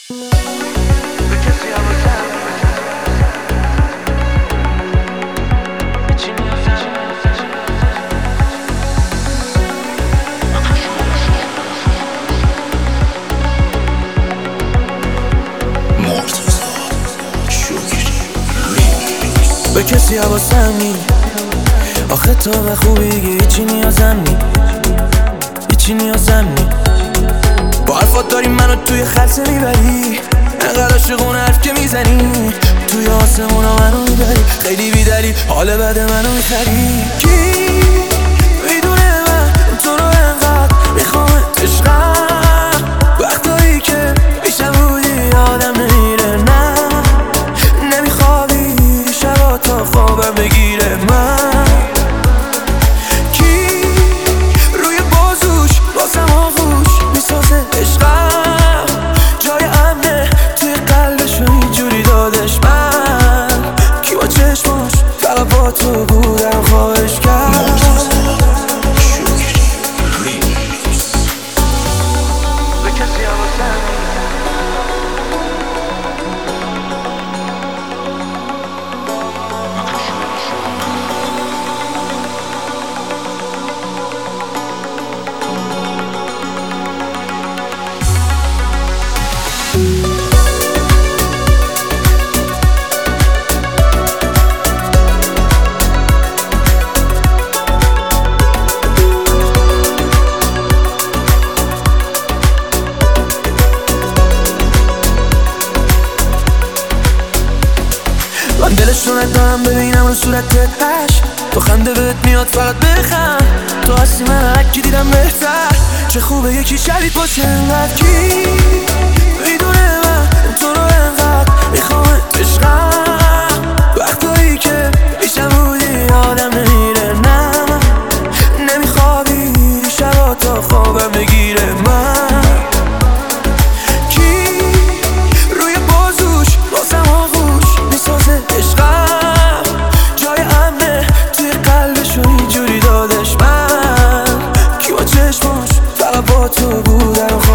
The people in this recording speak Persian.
به کسی حواسم نی آخه تو به خوبی هیچی نیازم نی هیچی نیازم نی با حرفات داری منو توی خلصه میبری انقدر عاشقون حرف که میزنی توی آسمونا منو میبری خیلی بیدری حال بد منو میخری کی میدونه من تو رو انقدر میخوام عشقم وقتایی که پیشم بودی آدم نمیره نه نمیخوابی شبا تا خوابم بگیره من کی روی بازوش بازم آغوش میسازه عشقم جای امنه توی قلبش و اینجوری دادش من کی با چشماش فقط با تو بودم خواهش کرد من دلش رو ندارم ببینم رو صورتت عشق تو خنده بهت میاد فقط بخند تو هستی من هرکی دیدم بهتر چه خوبه یکی شبیه باشه انقدر کی میدونه من تو رو انقدر میخوام عشقم وقتایی که پیشم بودی آدم نمیره نه نمیخوابی شبا تا خوابم بگیره من کی روی بازوش بازم آغوش میسازه عشقم جای امنه توی قلبش و اینجوری دادش من کی با چشماش فقط با تو بودم